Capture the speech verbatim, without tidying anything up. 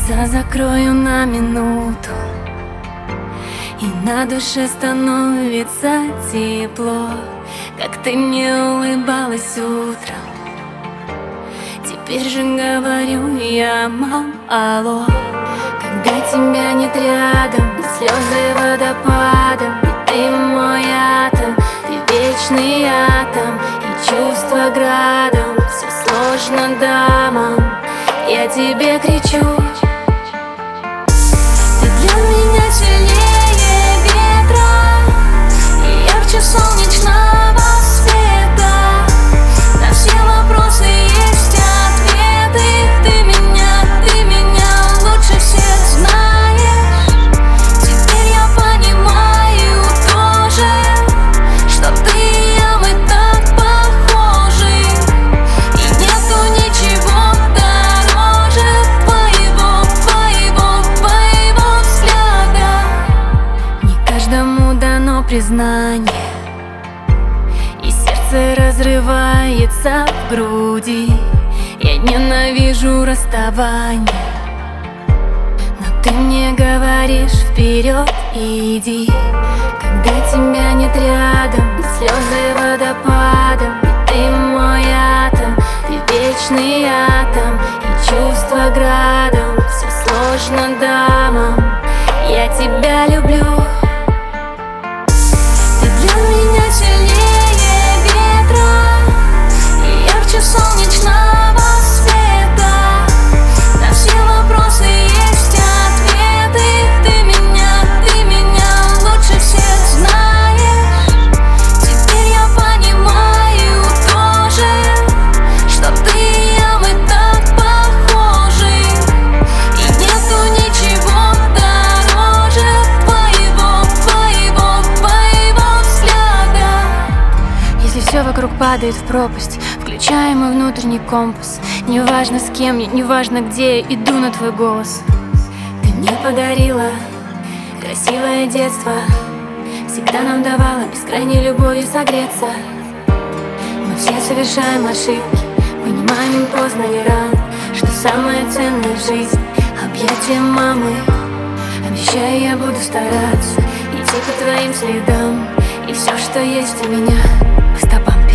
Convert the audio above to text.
Глаза закрою на минуту, и на душе становится тепло, как ты мне улыбалась утром. Теперь же говорю я: мам, алло. Когда тебя нет рядом, слезы водопадом, и ты мой атом, ты вечный атом, и чувства градом, все сложно дамам, я тебе кричу. Ты для меня сильнее ветра и ярче солнечного света. На все вопросы есть ответы. Ты меня, ты меня лучше всех знаешь. Теперь я понимаю тоже, что ты и я, мы так похожи, и нету ничего дороже твоего, твоего, твоего взгляда. Не каждому дано признание, и сердце разрывается в груди. Я ненавижу расставание, но ты мне говоришь: вперед иди. Когда тебя нет рядом, слезы водопадом, и ты мой атом, ты вечный атом, и чувства градом, все сложно дамам, я тебя люблю. Ты для меня сильнее ветра и ярче солнечного света. На все вопросы есть ответы. Ты меня, ты меня лучше всех знаешь. Теперь я понимаю тоже, что ты и я, мы так похожи, и нету ничего дороже твоего, твоего, твоего взгляда. Если все вокруг падает в пропасть, включай мой внутренний компас. Неважно с кем я, неважно где, я иду на твой голос. Ты мне подарила красивое детство, всегда нам давала бескрайней любовью согреться. Мы все совершаем ошибки, понимаем поздно или рано, что самое ценное в жизни — объятия мамы. Обещаю, я буду стараться идти по твоим следам, и все, что есть у меня, по стопам